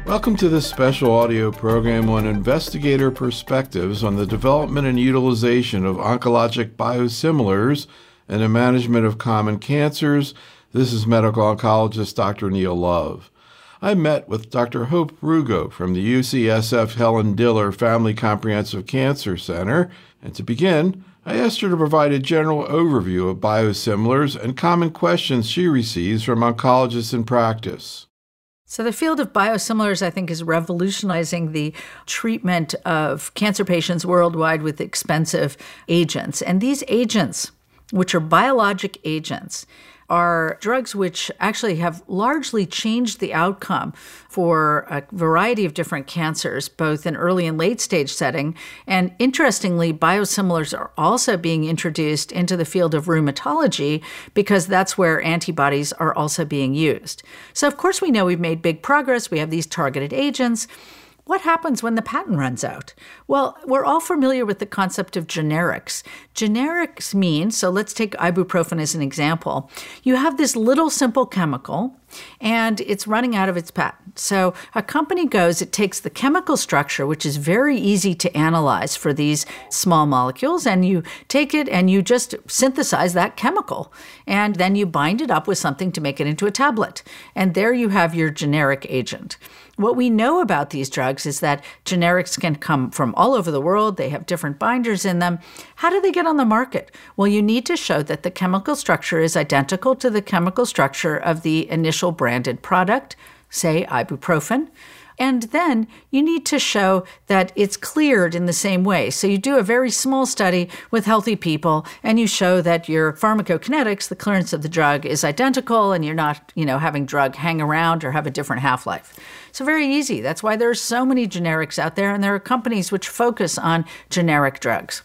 Welcome to this special audio program on investigator perspectives on the development and utilization of oncologic biosimilars and the management of common cancers. This is medical oncologist Dr. Neil Love. I met with Dr. Hope Rugo from the UCSF Helen Diller Family Comprehensive Cancer Center, and to begin, I asked her to provide a general overview of biosimilars and common questions she receives from oncologists in practice. So the field of biosimilars, I think, is revolutionizing the treatment of cancer patients worldwide with expensive agents. And these agents, which are biologic agents, are drugs which actually have largely changed the outcome for a variety of different cancers, both in early and late stage setting. And interestingly, biosimilars are also being introduced into the field of rheumatology because that's where antibodies are also being used. So of course we know we've made big progress. We have these targeted agents. What happens when the patent runs out? Well, we're all familiar with the concept of generics. Generics mean, so let's take ibuprofen as an example. You have this little simple chemical, and it's running out of its patent. So a company goes, it takes the chemical structure, which is very easy to analyze for these small molecules, and you take it and you just synthesize that chemical. And then you bind it up with something to make it into a tablet. And there you have your generic agent. What we know about these drugs is that generics can come from all over the world. They have different binders in them. How do they get on the market? Well, you need to show that the chemical structure is identical to the chemical structure of the initial branded product, say ibuprofen. And then you need to show that it's cleared in the same way. So you do a very small study with healthy people, and you show that your pharmacokinetics, the clearance of the drug, is identical, and you're not, having drug hang around or have a different half-life. So very easy. That's why there are so many generics out there, and there are companies which focus on generic drugs.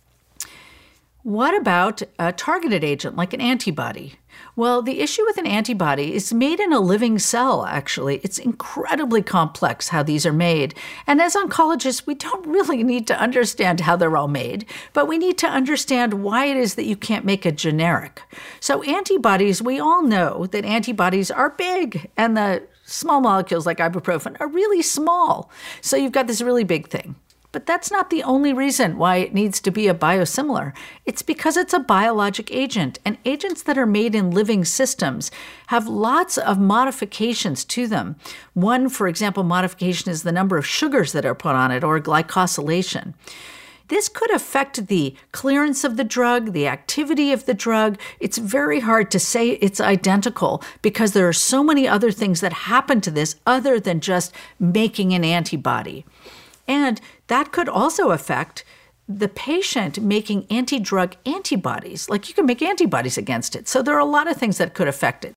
What about a targeted agent like an antibody? Well, the issue with an antibody is made in a living cell, actually. It's incredibly complex how these are made. And as oncologists, we don't really need to understand how they're all made, but we need to understand why it is that you can't make a generic. So antibodies, we all know that antibodies are big, and the small molecules like ibuprofen are really small. So you've got this really big thing. But that's not the only reason why it needs to be a biosimilar. It's because it's a biologic agent, and agents that are made in living systems have lots of modifications to them. One, for example, modification is the number of sugars that are put on it, or glycosylation. This could affect the clearance of the drug, the activity of the drug. It's very hard to say it's identical because there are so many other things that happen to this other than just making an antibody. And that could also affect the patient making anti-drug antibodies. Like you can make antibodies against it. So there are a lot of things that could affect it.